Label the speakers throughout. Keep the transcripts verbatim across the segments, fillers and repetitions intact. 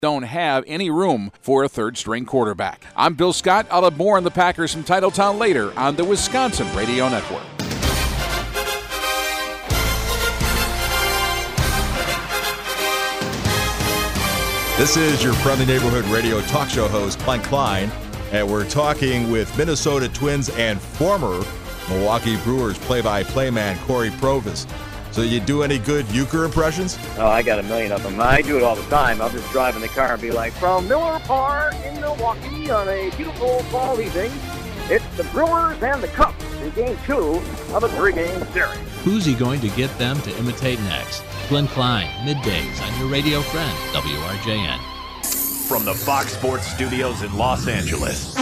Speaker 1: don't have any room for a third-string quarterback. I'm Bill Scott. I'll have more on the Packers from Titletown later on the Wisconsin Radio Network.
Speaker 2: This is your friendly neighborhood radio talk show host, Glenn Klein, and we're talking with Minnesota Twins and former Milwaukee Brewers play-by-play man Corey Provus. So you do any good euchre impressions?
Speaker 3: Oh, I got a million of them. I do it all the time. I'll just drive in the car and be like, from Miller Park in Milwaukee on a beautiful fall evening, it's the Brewers and the Cubs in Game two of a three-game series.
Speaker 4: Who's he going to get them to imitate next? Glenn Klein, middays on your radio friend, W R J N.
Speaker 5: From the Fox Sports Studios in Los Angeles,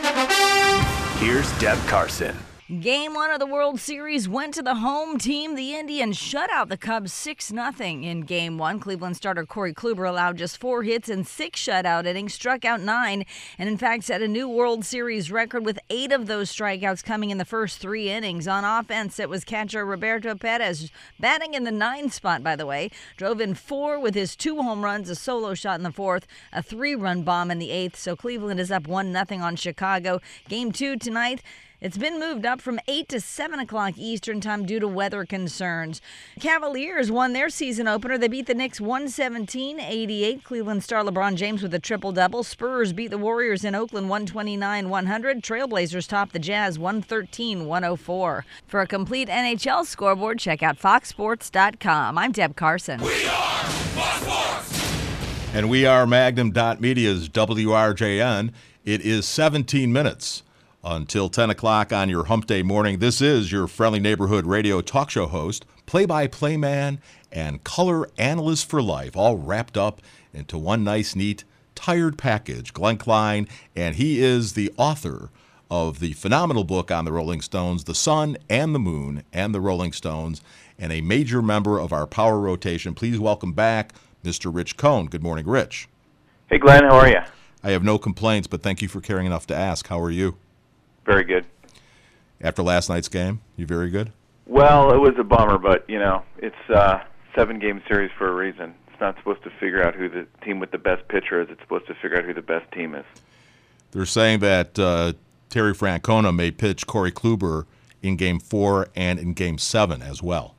Speaker 5: here's Deb Carson.
Speaker 6: Game one of the World Series went to the home team. The Indians shut out the Cubs six nothing in Game one. Cleveland starter Corey Kluber allowed just four hits and six shutout innings, struck out nine, and in fact set a new World Series record with eight of those strikeouts coming in the first three innings. On offense, it was catcher Roberto Perez, batting in the nine spot, by the way. Drove in four with his two home runs, a solo shot in the fourth, a three-run bomb in the eighth. So Cleveland is up one nothing on Chicago. Game two tonight. It's been moved up from eight to seven o'clock Eastern time due to weather concerns. Cavaliers won their season opener. They beat the Knicks one seventeen eighty-eight. Cleveland star LeBron James with a triple-double. Spurs beat the Warriors in Oakland one twenty-nine one hundred. Trailblazers topped the Jazz one thirteen one oh four. For a complete N H L scoreboard, check out fox sports dot com. I'm Deb Carson.
Speaker 7: We are Fox Sports!
Speaker 2: And we are Magnum dot Media's W R J N. It is seventeen minutes until ten o'clock on your hump day morning. This is your friendly neighborhood radio talk show host, play-by-play man, and color analyst for life, all wrapped up into one nice, neat, tired package. Glenn Klein, and he is the author of the phenomenal book on the Rolling Stones, The Sun and the Moon and the Rolling Stones, and a major member of our power rotation. Please welcome back Mister Rich Cohn. Good morning, Rich.
Speaker 8: Hey, Glenn. How are you?
Speaker 2: I have no complaints, but thank you for caring enough to ask. How are you?
Speaker 8: Very good.
Speaker 2: After last night's game, you very good?
Speaker 8: Well, it was a bummer, but, you know, it's a seven-game series for a reason. It's not supposed to figure out who the team with the best pitcher is. It's supposed to figure out who the best team is.
Speaker 2: They're saying that uh, Terry Francona may pitch Corey Kluber in Game four and in Game seven as well.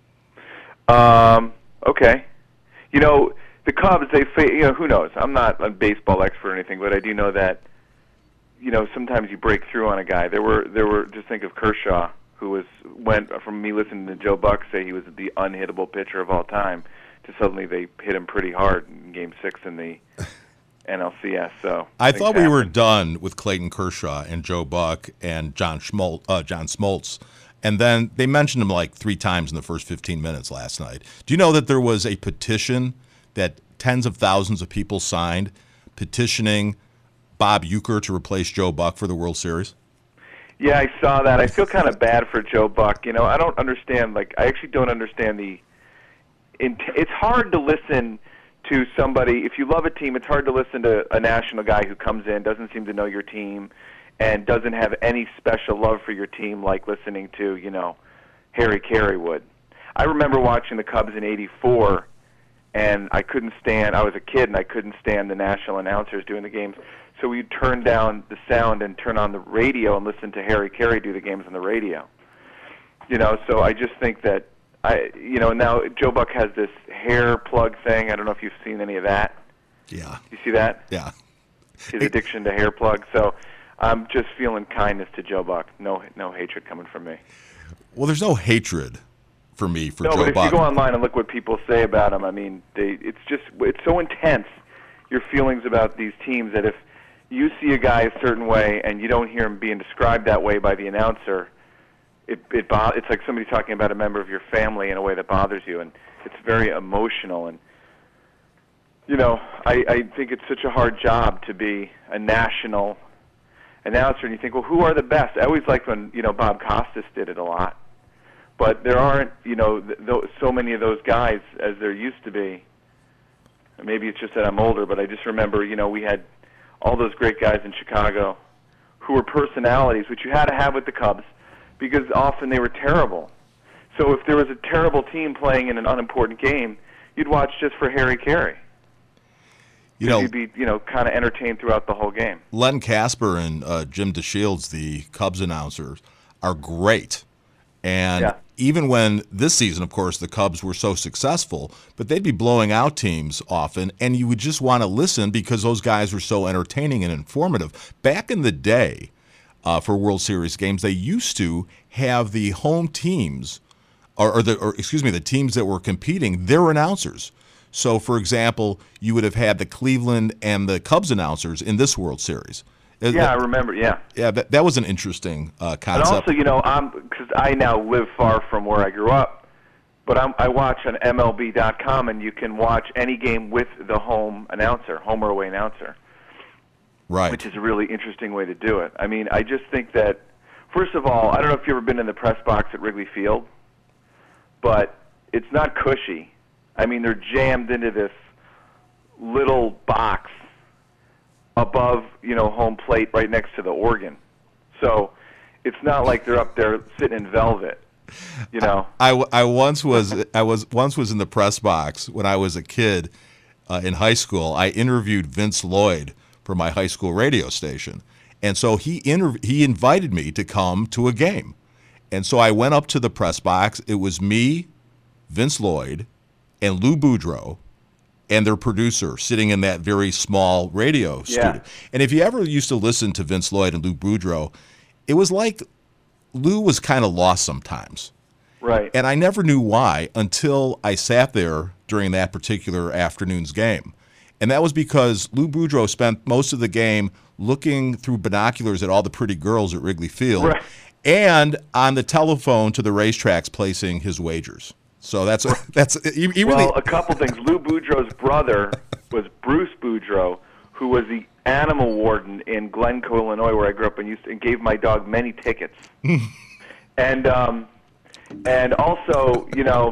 Speaker 8: Um, okay. You know, the Cubs, they fa- you know, who knows? I'm not a baseball expert or anything, but I do know that, you know, sometimes you break through on a guy. There were, there were. Just think of Kershaw, who was went from me listening to Joe Buck say he was the unhittable pitcher of all time, to suddenly they hit him pretty hard in Game Six in the N L C S. So
Speaker 2: I thought we were done with Clayton Kershaw and Joe Buck and John Schmoltz, uh, John Smoltz, and then they mentioned him like three times in the first fifteen minutes last night. Do you know that there was a petition that tens of thousands of people signed petitioning Bob Uecker to replace Joe Buck for the World Series?
Speaker 8: Yeah, I saw that. I feel kind of bad for Joe Buck. You know, I don't understand, like, I actually don't understand the, it's hard to listen to somebody, if you love a team, it's hard to listen to a national guy who comes in, doesn't seem to know your team, and doesn't have any special love for your team like listening to, you know, Harry Carey would. I remember watching the Cubs in eighty-four, and I couldn't stand, I was a kid, and I couldn't stand the national announcers doing the games. So we'd turn down the sound and turn on the radio and listen to Harry Carey do the games on the radio. You know, so I just think that, I, you know, now Joe Buck has this hair plug thing. I don't know if you've seen any of that.
Speaker 2: Yeah.
Speaker 8: You see that?
Speaker 2: Yeah.
Speaker 8: His addiction to hair plugs. So I'm just feeling kindness to Joe Buck. No, no hatred coming from me.
Speaker 2: Well, there's no hatred for me for
Speaker 8: no,
Speaker 2: Joe Buck.
Speaker 8: No, but if you go online and look what people say about him, I mean, they, it's just, it's so intense, your feelings about these teams, that if you see a guy a certain way and you don't hear him being described that way by the announcer, it, it bo- it's like somebody talking about a member of your family in a way that bothers you, and it's very emotional. And, you know, I, I think it's such a hard job to be a national announcer, and you think, well, who are the best? I always liked when, you know, Bob Costas did it a lot. But there aren't, you know, th- th- so many of those guys as there used to be. Maybe it's just that I'm older, but I just remember, you know, we had all those great guys in Chicago who were personalities, which you had to have with the Cubs, because often they were terrible. So if there was a terrible team playing in an unimportant game, you'd watch just for Harry Carey.
Speaker 2: You know,
Speaker 8: you'd be, you know, kind of entertained throughout the whole game.
Speaker 2: Len Casper and uh, Jim DeShields, the Cubs announcers, are great. And
Speaker 8: yeah.
Speaker 2: even when this season, of course, the Cubs were so successful, but they'd be blowing out teams often, and you would just want to listen because those guys were so entertaining and informative. Back in the day, uh, for World Series games, they used to have the home teams, or, or the, or excuse me, the teams that were competing, their announcers. So, for example, you would have had the Cleveland and the Cubs announcers in this World Series.
Speaker 8: Yeah, that, I remember, yeah.
Speaker 2: Yeah, that, that was an interesting uh, concept.
Speaker 8: And also, you know, I'm because I now live far from where I grew up, but I'm, I watch on M L B dot com, and you can watch any game with the home announcer, home or away announcer.
Speaker 2: Right.
Speaker 8: Which is a really interesting way to do it. I mean, I just think that, first of all, I don't know if you've ever been in the press box at Wrigley Field, but it's not cushy. I mean, they're jammed into this little box above, you know, home plate right next to the organ. So it's not like they're up there sitting in velvet, you know.
Speaker 2: I, I, I once was I was once was in the press box when I was a kid uh, in high school. I interviewed Vince Lloyd for my high school radio station, and so he interv- he invited me to come to a game, and so I went up to the press box. It was me, Vince Lloyd, and Lou Boudreau, and their producer sitting in that very small radio studio.
Speaker 8: Yeah.
Speaker 2: And if you ever used to listen to Vince Lloyd and Lou Boudreau, it was like Lou was kind of lost sometimes.
Speaker 8: Right.
Speaker 2: And I never knew why until I sat there during that particular afternoon's game. And that was because Lou Boudreau spent most of the game looking through binoculars at all the pretty girls at Wrigley Field,
Speaker 8: right,
Speaker 2: and on the telephone to the racetracks placing his wagers. So that's that's he, he really.
Speaker 8: Well, a couple things. Lou Boudreau's brother was Bruce Boudreau, who was the animal warden in Glencoe, Illinois, where I grew up, and used to, and gave my dog many tickets. and um, and also, you know,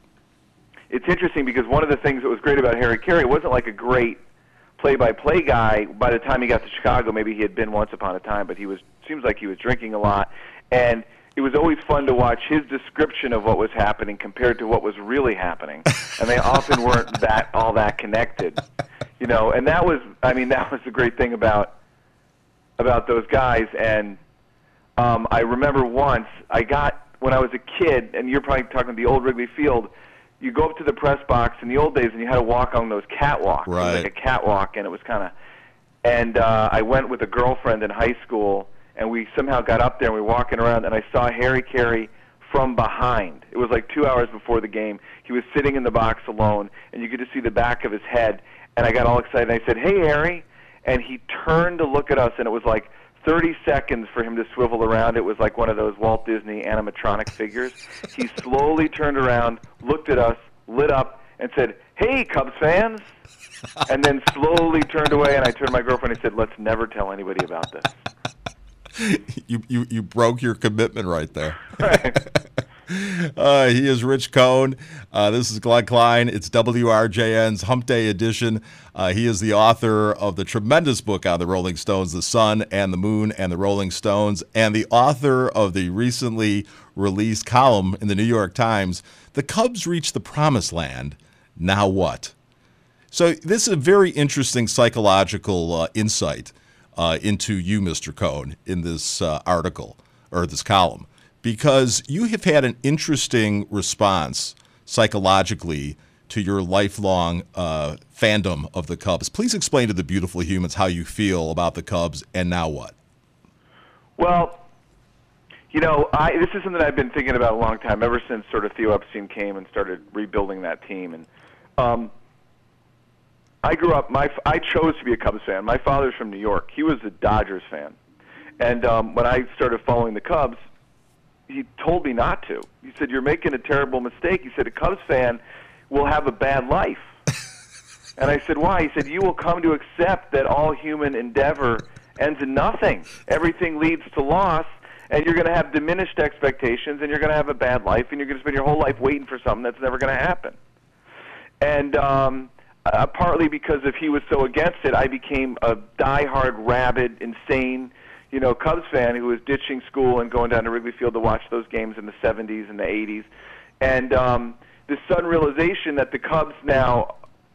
Speaker 8: it's interesting because one of the things that was great about Harry Carey, it wasn't like a great play-by-play guy. By the time he got to Chicago, maybe he had been once upon a time, but he was seems like he was drinking a lot, and it was always fun to watch his description of what was happening compared to what was really happening, and they often weren't that all that connected, you know. And that was, I mean, that was the great thing about about those guys. And um, I remember once I got when I was a kid, and you're probably talking the old Wrigley Field. You go up to the press box in the old days, and you had to walk on those catwalks.
Speaker 2: Right.
Speaker 8: It was like a catwalk, and it was kind of. And uh, I went with a girlfriend in high school. And we somehow got up there, and we were walking around, and I saw Harry Carey from behind. It was like two hours before the game. He was sitting in the box alone, and you could just see the back of his head. And I got all excited, and I said, "Hey, Harry." And he turned to look at us, and it was like thirty seconds for him to swivel around. It was like one of those Walt Disney animatronic figures. He slowly turned around, looked at us, lit up, and said, "Hey, Cubs fans." And then slowly turned away, and I turned to my girlfriend and said, "Let's never tell anybody about this."
Speaker 2: You, you you broke your commitment right there.
Speaker 8: Right.
Speaker 2: uh, he is Rich Cohn. Uh, this is Glenn Klein. It's W R J N's Hump Day edition. Uh, he is the author of the tremendous book on the Rolling Stones, The Sun and the Moon and the Rolling Stones, and the author of the recently released column in the New York Times, The Cubs Reach the Promised Land. Now what? So this is a very interesting psychological uh, insight Uh, into you, Mister Cohn, in this uh, article or this column, because you have had an interesting response psychologically to your lifelong uh, fandom of the Cubs. Please explain to the beautiful humans how you feel about the Cubs and now what.
Speaker 8: Well, you know, I, this is something I've been thinking about a long time, ever since sort of Theo Epstein came and started rebuilding that team. And um, I grew up, my, I chose to be a Cubs fan. My father's from New York. He was a Dodgers fan. And um, when I started following the Cubs, he told me not to. He said, "You're making a terrible mistake." He said, "A Cubs fan will have a bad life." And I said, "Why?" He said, "You will come to accept that all human endeavor ends in nothing. Everything leads to loss, and you're going to have diminished expectations, and you're going to have a bad life, and you're going to spend your whole life waiting for something that's never going to happen." And um, uh, partly because if he was so against it, I became a diehard, rabid, insane, you know, Cubs fan who was ditching school and going down to Wrigley Field to watch those games in the seventies and the eighties. And um, this sudden realization that the Cubs now,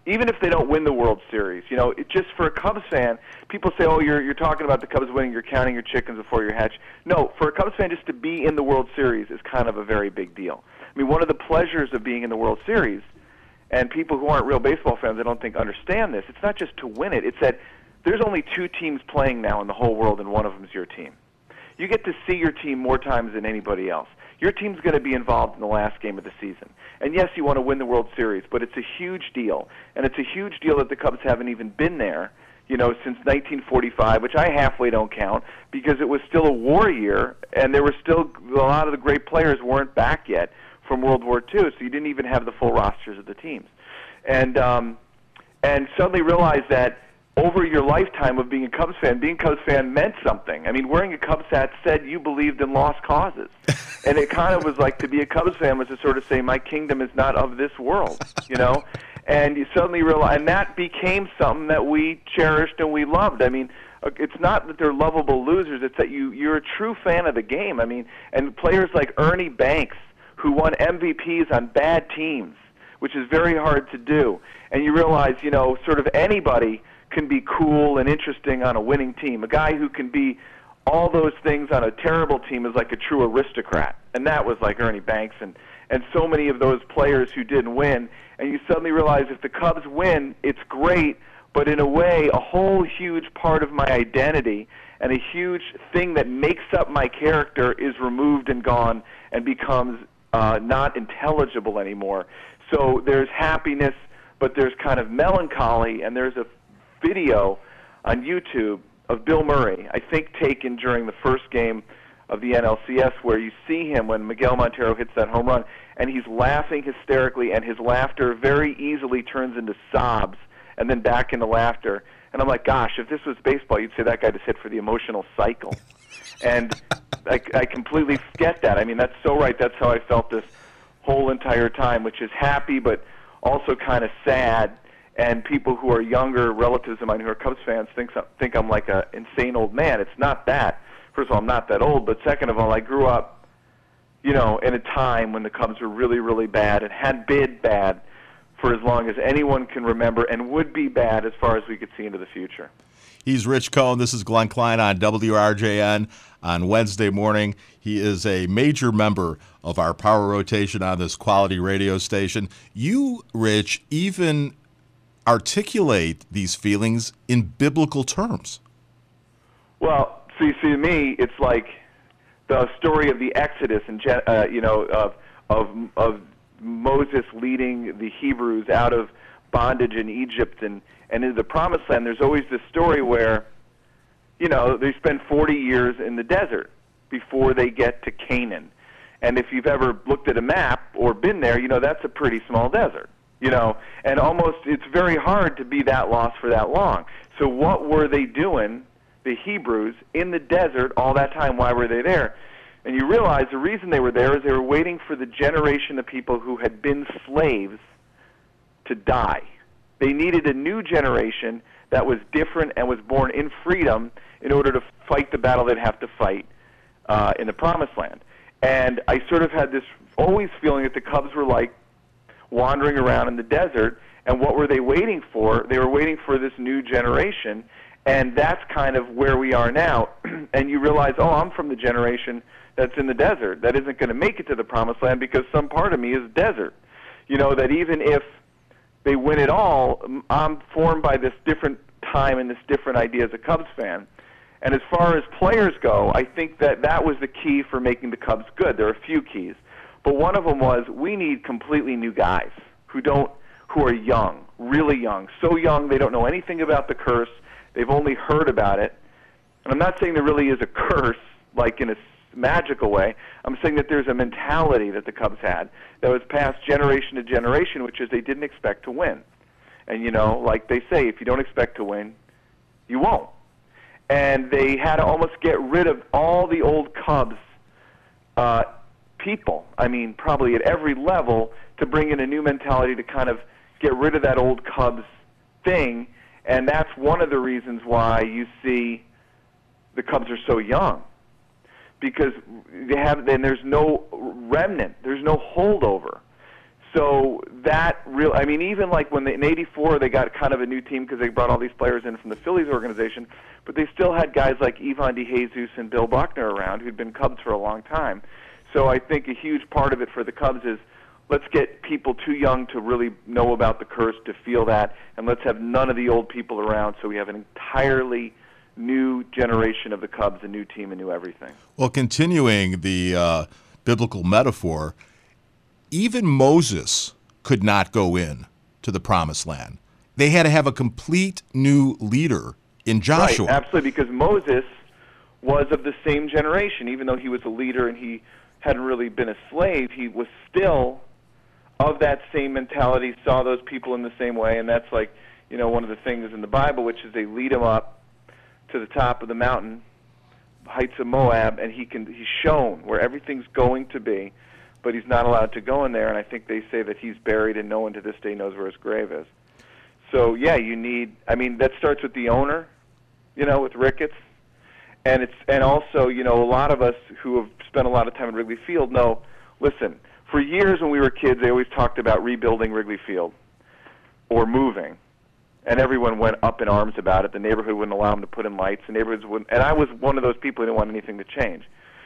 Speaker 8: even if they don't win the World Series. You know, it just for a Cubs fan, people say, oh, you're, you're talking about the Cubs winning, you're counting your chickens before you hatch. No, for a Cubs fan, just to be in the World Series is kind of a very big deal. I mean, one of the pleasures of being in the World Series, and people who aren't real baseball fans, I don't think, understand this, it's not just to win it. It's that there's only two teams playing now in the whole world, and one of them is your team. You get to see your team more times than anybody else. Your team's going to be involved in the last game of the season. And yes, you want to win the World Series, but it's a huge deal. And it's a huge deal that the Cubs haven't even been there, you know, since nineteen forty-five, which I halfway don't count, because it was still a war year, and there were still a lot of the great players weren't back yet from World War Two, so you didn't even have the full rosters of the teams. And um, and suddenly realized that over your lifetime of being a Cubs fan, being a Cubs fan meant something. I mean, wearing a Cubs hat said you believed in lost causes. And it kind of was like, to be a Cubs fan was to sort of say, my kingdom is not of this world, you know? And you suddenly realize, and that became something that we cherished and we loved. I mean, it's not that they're lovable losers, it's that you, you're a true fan of the game. I mean, and players like Ernie Banks, who won M V Ps on bad teams, which is very hard to do. And you realize, you know, sort of anybody can be cool and interesting on a winning team. A guy who can be all those things on a terrible team is like a true aristocrat. And that was like Ernie Banks and, and so many of those players who didn't win. And you suddenly realize if the Cubs win, it's great, but in a way, a whole huge part of my identity and a huge thing that makes up my character is removed and gone and becomes uh, not intelligible anymore. So there's happiness, but there's kind of melancholy, and there's a video on YouTube of Bill Murray, I think taken during the first game of the N L C S, where you see him when Miguel Montero hits that home run, and he's laughing hysterically, and his laughter very easily turns into sobs and then back into laughter. And I'm like, gosh, if this was baseball, you'd say that guy just hit for the emotional cycle. And I, I completely get that. I mean, that's so right. That's how I felt this whole entire time, which is happy but also kind of sad. And people who are younger, relatives of mine who are Cubs fans, think think I'm like an insane old man. It's not that. First of all, I'm not that old, but second of all, I grew up, you know, in a time when the Cubs were really, really bad and had been bad for as long as anyone can remember and would be bad as far as we could see into the future.
Speaker 2: He's Rich Cohen. This is Glenn Klein on W R J N on Wednesday morning. He is a major member of our power rotation on this quality radio station. You, Rich, even articulate these feelings in biblical terms.
Speaker 8: Well, see, see, to me, it's like the story of the Exodus, and uh, you know, of of of Moses leading the Hebrews out of bondage in Egypt and and into the Promised Land. There's always this story where, you know, they spend forty years in the desert before they get to Canaan. And if you've ever looked at a map or been there, you know that's a pretty small desert. You know, and almost it's very hard to be that lost for that long. So what were they doing, the Hebrews, in the desert all that time? Why were they there? And you realize the reason they were there is they were waiting for the generation of people who had been slaves to die. They needed a new generation that was different and was born in freedom in order to fight the battle they'd have to fight uh, in the Promised Land. And I sort of had this always feeling that the Cubs were like wandering around in the desert, and what were they waiting for? They were waiting for this new generation, and that's kind of where we are now. And you realize, oh, I'm from the generation that's in the desert, that isn't going to make it to the Promised Land because some part of me is desert. You know, that even if they win it all, I'm formed by this different time and this different idea as a Cubs fan. And as far as players go, I think that that was the key for making the Cubs good. There are a few keys. But one of them was we need completely new guys who don't, who are young, really young, so young they don't know anything about the curse. They've only heard about it. And I'm not saying there really is a curse, like in a magical way. I'm saying that there's a mentality that the Cubs had that was passed generation to generation, which is they didn't expect to win. And, you know, like they say, if you don't expect to win, you won't. And they had to almost get rid of all the old Cubs uh, people, I mean, probably at every level, to bring in a new mentality to kind of get rid of that old Cubs thing. And that's one of the reasons why you see the Cubs are so young. Because they have, then there's no remnant, there's no holdover. So that real, I mean, even like when they, in eighty-four they got kind of a new team because they brought all these players in from the Phillies organization, but they still had guys like Ivan DeJesus and Bill Buckner around who'd been Cubs for a long time. So I think a huge part of it for the Cubs is let's get people too young to really know about the curse, to feel that, and let's have none of the old people around so we have an entirely new generation of the Cubs, a new team, a new everything.
Speaker 2: Well, continuing the uh, biblical metaphor, even Moses could not go in to the promised land. They had to have a complete new leader in Joshua.
Speaker 8: Right, absolutely, because Moses was of the same generation. Even though he was a leader and he hadn't really been a slave, he was still of that same mentality, saw those people in the same way, and that's like, you know, one of the things in the Bible, which is they lead him up to the top of the mountain, heights of Moab, and he can he's shown where everything's going to be, but he's not allowed to go in there, and I think they say that he's buried and no one to this day knows where his grave is. So, yeah, you need, I mean, that starts with the owner, you know, with Ricketts, and it's and also, you know, a lot of us who have spent a lot of time at Wrigley Field know, listen, for years when we were kids, they always talked about rebuilding Wrigley Field or moving, and everyone went up in arms about it. The neighborhood wouldn't allow them to put in lights. The neighborhoods wouldn't, and I was one of those people who didn't want anything to change.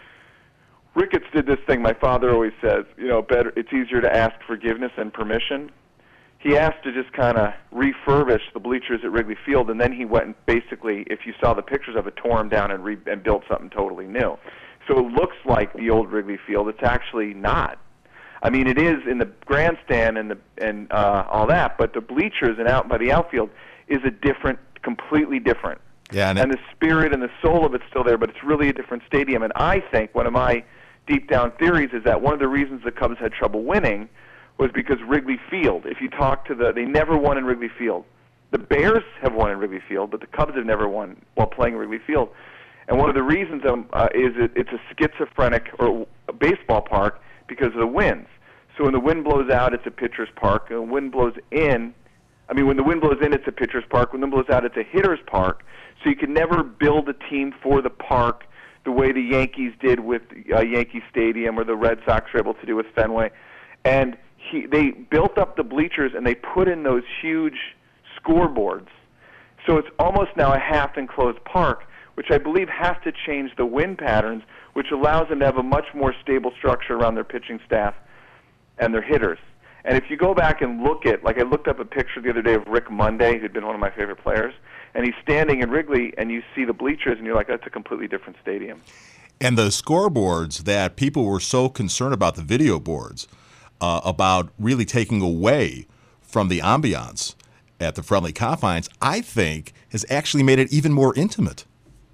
Speaker 8: Ricketts did this thing my father always says, you know, better it's easier to ask forgiveness than permission. He asked to just kind of refurbish the bleachers at Wrigley Field, and then he went and basically, if you saw the pictures of it, tore them down and, re- and built something totally new. So it looks like the old Wrigley Field. It's actually not. I mean, it is in the grandstand and the and uh, all that, but the bleachers and out by the outfield is a different, completely different.
Speaker 2: Yeah, and,
Speaker 8: and the spirit and the soul of it's still there, but it's really a different stadium. And I think one of my deep down theories is that one of the reasons the Cubs had trouble winning was because Wrigley Field, if you talk to the, they never won in Wrigley Field. The Bears have won in Wrigley Field, but the Cubs have never won while playing Wrigley Field. And one of the reasons um, uh, is it, it's a schizophrenic or a baseball park because of the winds. So when the wind blows out, it's a pitcher's park. And when the wind blows in, I mean, when the wind blows in, it's a pitcher's park. When the wind blows out, it's a hitter's park. So you can never build a team for the park the way the Yankees did with uh, Yankee Stadium or the Red Sox were able to do with Fenway. And he, they built up the bleachers and they put in those huge scoreboards. So it's almost now a half-enclosed park, which I believe has to change the wind patterns, which allows them to have a much more stable structure around their pitching staff and their hitters. And if you go back and look at, like I looked up a picture the other day of Rick Monday, who'd been one of my favorite players, and he's standing in Wrigley, and you see the bleachers, and you're like, that's a completely different stadium.
Speaker 2: And the scoreboards that people were so concerned about, the video boards, uh, about really taking away from the ambiance at the Friendly Confines, I think has actually made it even more intimate.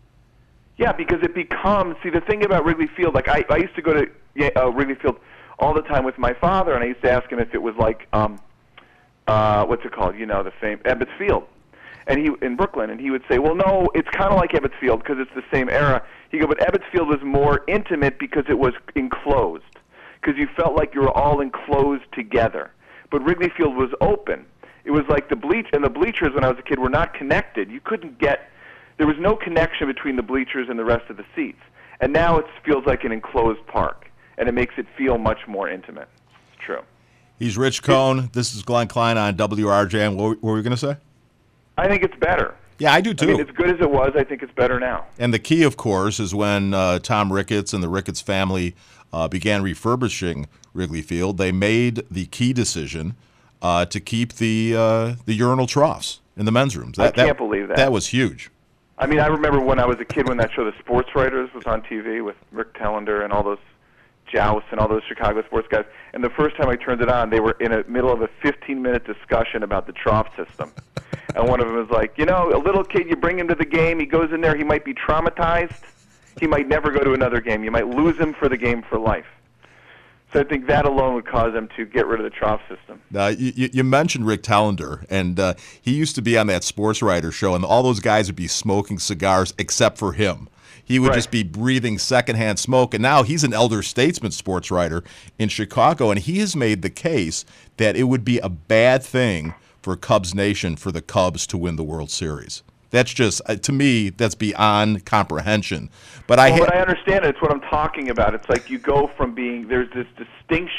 Speaker 8: Yeah, because it becomes, see, the thing about Wrigley Field, like I, I used to go to uh, Wrigley Field all the time with my father, and I used to ask him if it was like, um, uh, what's it called, you know, the same, Ebbets Field, and he in Brooklyn, and he would say, well, no, it's kind of like Ebbets Field because it's the same era. He go, but Ebbets Field was more intimate because it was enclosed, because you felt like you were all enclosed together. But Wrigley Field was open. It was like the bleach, and the bleachers when I was a kid were not connected. You couldn't get, there was no connection between the bleachers and the rest of the seats. And now it feels like an enclosed park. And it makes it feel much more intimate. It's true.
Speaker 2: He's Rich Cohn. This is Glenn Klein on W R J N. What were we going to say?
Speaker 8: I think it's better.
Speaker 2: Yeah, I do too.
Speaker 8: I mean, as good as it was, I think it's better now.
Speaker 2: And the key, of course, is when uh, Tom Ricketts and the Ricketts family uh, began refurbishing Wrigley Field, they made the key decision uh, to keep the uh, the urinal troughs in the men's rooms. That,
Speaker 8: I can't
Speaker 2: that,
Speaker 8: believe that.
Speaker 2: That was huge.
Speaker 8: I mean, I remember when I was a kid when that show, The Sports Writers, was on T V with Rick Tellender and all those Joust and all those Chicago sports guys. And the first time I turned it on, they were in the middle of a fifteen-minute discussion about the trough system. And one of them was like, you know, a little kid, you bring him to the game, he goes in there, he might be traumatized. He might never go to another game. You might lose him for the game for life. So I think that alone would cause them to get rid of the trough system.
Speaker 2: Uh, you, you mentioned Rick Tellender, and uh, he used to be on that Sports Writer show, and all those guys would be smoking cigars except for him. He would
Speaker 8: right.
Speaker 2: just be breathing secondhand smoke, and now he's an elder statesman sports writer in Chicago, and he has made the case that it would be a bad thing for Cubs Nation for the Cubs to win the World Series. That's just, uh, to me, that's beyond comprehension. But I,
Speaker 8: well,
Speaker 2: ha-
Speaker 8: but I understand it. It's what I'm talking about. It's like you go from being, there's this distinction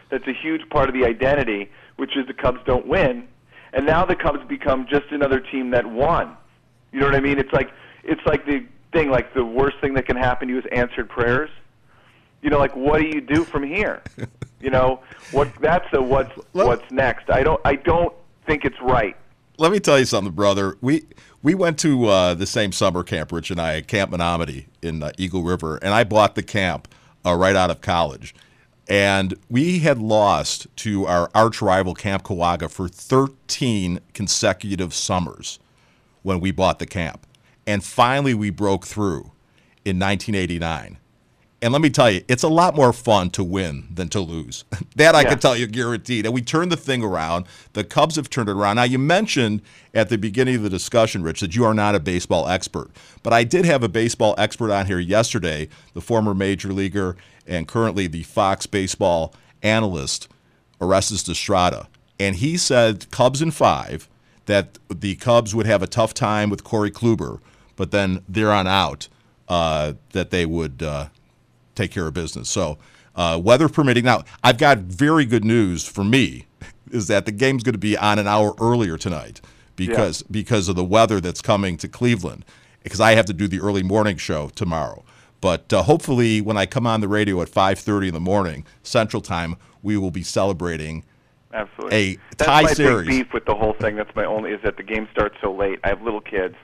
Speaker 8: that's a huge part of the identity, which is the Cubs don't win. And now the Cubs become just another team that won. You know what I mean? It's like it's like the thing, like the worst thing that can happen to you is answered prayers. You know, like what do you do from here? You know, what that's the what's what's next. I don't I don't think it's right.
Speaker 2: Let me tell you something, brother. We we went to uh, the same summer camp, Rich and I, at Camp Menominee in uh, Eagle River, and I bought the camp uh, right out of college. And we had lost to our arch rival Camp Kawaga for thirteen consecutive summers when we bought the camp. And finally we broke through in nineteen eighty-nine. And let me tell you, it's a lot more fun to win than to lose. That I yeah. can tell you guaranteed. And we turned the thing around. The Cubs have turned it around. Now, you mentioned at the beginning of the discussion, Rich, that you are not a baseball expert. But I did have a baseball expert on here yesterday, the former major leaguer and currently the Fox baseball analyst, Orestes Estrada. And he said Cubs in five, that the Cubs would have a tough time with Corey Kluber, but then there on out, uh, that they would uh, – take care of business. So uh, weather permitting. Now, I've got very good news for me, is that the game's going to be on an hour earlier tonight because yeah. because of the weather that's coming to Cleveland, because I have to do the early morning show tomorrow. But uh, hopefully when I come on the radio at five thirty in the morning, Central Time, we will be celebrating
Speaker 8: Absolutely.
Speaker 2: a
Speaker 8: that's
Speaker 2: tie
Speaker 8: my
Speaker 2: series.
Speaker 8: Big beef with the whole thing. That's my only, is that the game starts so late. I have little kids,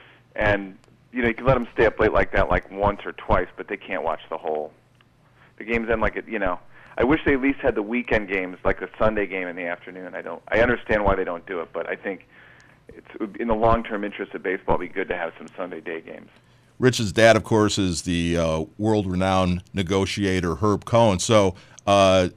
Speaker 8: and you know, you can let them stay up late like that, like once or twice, but they can't watch the whole. The games end like it. You know, I wish they at least had the weekend games, like the Sunday game in the afternoon. I don't. I understand why they don't do it, but I think it's in the long-term interest of baseball. It'd be good to have some Sunday day games.
Speaker 2: Rich's dad, of course, is the uh, world-renowned negotiator Herb Cohen. So, uh,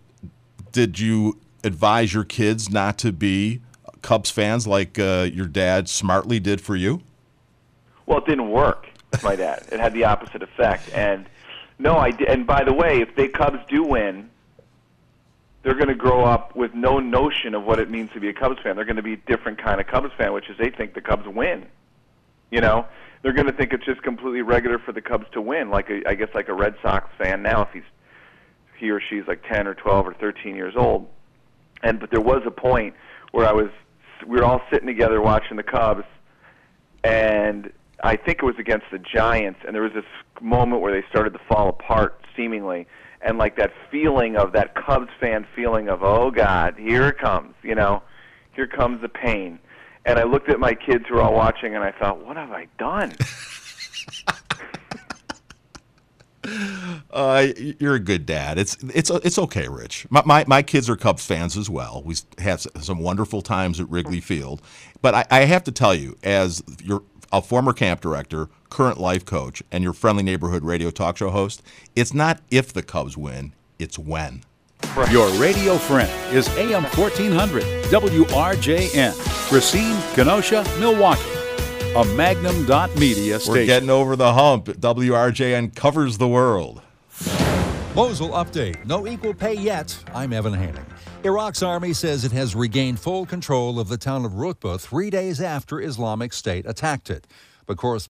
Speaker 2: did you advise your kids not to be Cubs fans like uh, your dad smartly did for you?
Speaker 8: Well, it didn't work with my dad. It had the opposite effect. And no, I did. And by the way, if the Cubs do win, they're going to grow up with no notion of what it means to be a Cubs fan. They're going to be a different kind of Cubs fan, which is they think the Cubs win. You know, they're going to think it's just completely regular for the Cubs to win, like a, I guess like a Red Sox fan now, if he's he or she's like ten or twelve or thirteen years old. And but there was a point where I was, we were all sitting together watching the Cubs, and I think it was against the Giants, and there was this moment where they started to fall apart, seemingly, and like that feeling of that Cubs fan feeling of, oh, God, here it comes, you know, here comes the pain. And I looked at my kids who were all watching, and I thought, what have I done?
Speaker 2: uh, you're a good dad. It's it's it's okay, Rich. My, my my kids are Cubs fans as well. We had some wonderful times at Wrigley Field. But I, I have to tell you, as your a former camp director, current life coach, and your friendly neighborhood radio talk show host, it's not if the Cubs win, it's when.
Speaker 1: Your radio friend is A M fourteen hundred W R J N, Racine, Kenosha, Milwaukee, a Magnum dot media station.
Speaker 2: We're getting over the hump. W R J N covers the world.
Speaker 9: Mosul update. No equal pay yet. I'm Evan Hanning. Iraq's army says it has regained full control of the town of Rukba three days after Islamic State attacked it. But correspondents